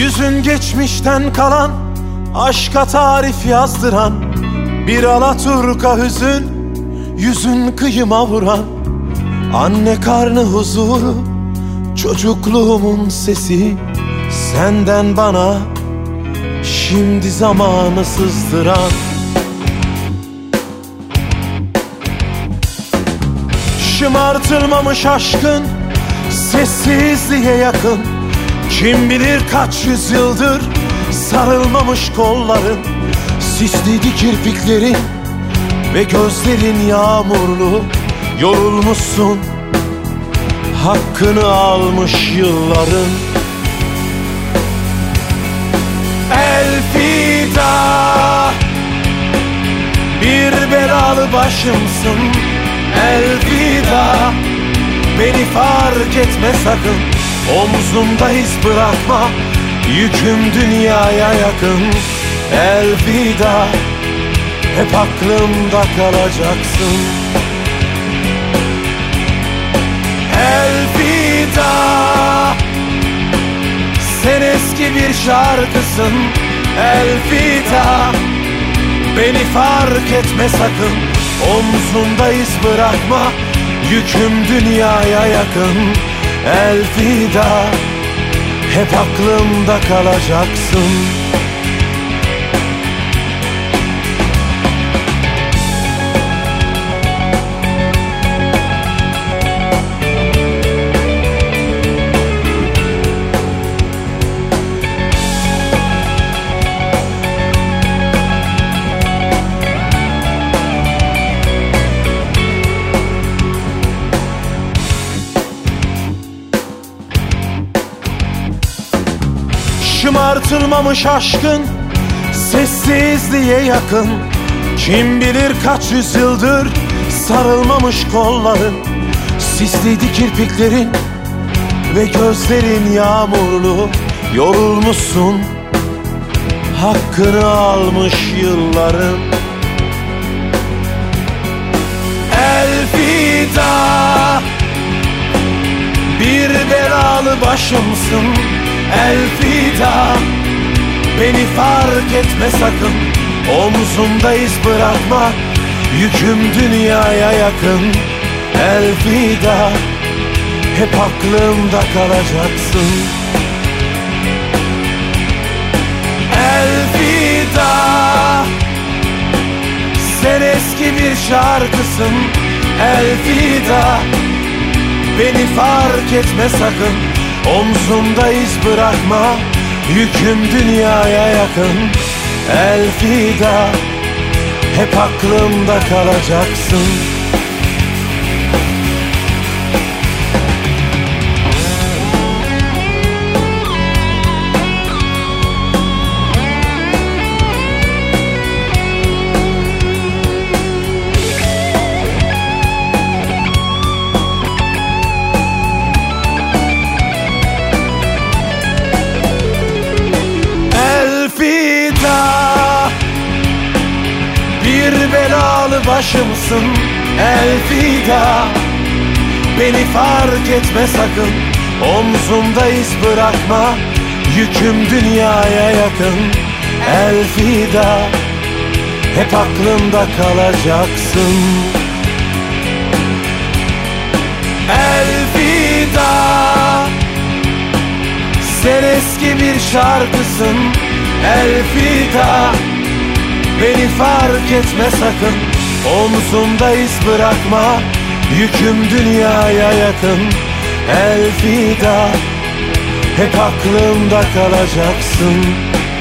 Yüzün geçmişten kalan, aşka tarif yazdıran, bir alaturka hüzün, yüzün kıyıma vuran. Anne karnı huzuru, çocukluğumun sesi, senden bana şimdi zamanı sızdıran. Şımartılmamış aşkın sessizliğe yakın, kim bilir kaç yüzyıldır sarılmamış kolların. Sisliydi kirpiklerin ve gözlerin yağmurlu, yorulmuşsun, hakkını almış yılların. Elfida, bir belalı başımsın. Elfida, beni fark etme sakın. Omzumda iz bırakma, yüküm dünyaya yakın. Elfida, hep aklımda kalacaksın. Elfida, sen eski bir şarkısın. Elfida, beni fark etme sakın. Omzumda iz bırakma, yüküm dünyaya yakın. Elfida, hep aklımda kalacaksın. Şımartılmamış aşkın sessizliğe yakın, kim bilir kaç yüzyıldır sarılmamış kolların. Sisliydi kirpiklerin ve gözlerin yağmurlu, yorulmuşsun, hakkını almış yılların. Elfida, bir belalı başımsın. Elfida, beni fark etme sakın. Omzumda iz bırakma, yüküm dünyaya yakın. Elfida, hep aklımda kalacaksın. Elfida, sen eski bir şarkısın. Elfida, beni fark etme sakın. Omzumda iz bırakma, yüküm dünyaya yakın. Elfida, hep aklımda kalacaksın. Bir belalı başımsın. Elfida, beni fark etme sakın. Omzumda iz bırakma, yüküm dünyaya yakın. Elfida, hep aklımda kalacaksın. Elfida, sen eski bir şarkısın. Elfida, beni fark etme sakın. Omzumda iz bırakma, yüküm dünyaya yakın. Elfida, hep aklımda kalacaksın.